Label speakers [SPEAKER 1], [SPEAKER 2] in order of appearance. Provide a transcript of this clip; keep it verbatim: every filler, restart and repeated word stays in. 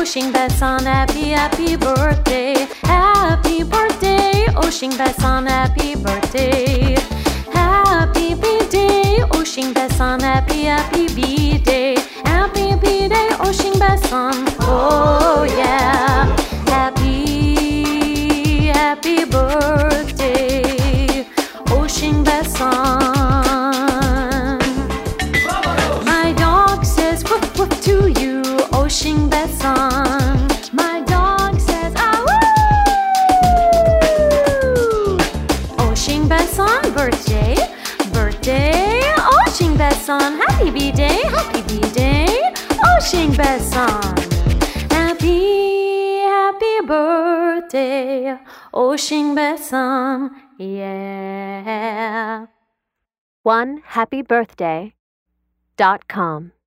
[SPEAKER 1] Oshingbasan, happy, happy birthday. Happy birthday, Oshingbasan, happy birthday. Happy B-Day, Oshingbasan, happy, happy B-Day. Happy B-Day, Oshingbasan, oh yeah. Happy, happy birthday, Oshingbasan. My dog says woof woof to you, Oshingbasan. My dog says ah woo. Oshingbasan, birthday, birthday, Oshingbasan, happy B-Day, happy B-Day, Oshingbasan. Happy, happy birthday, Oshingbasan, yeah.
[SPEAKER 2] one happy birthday dot com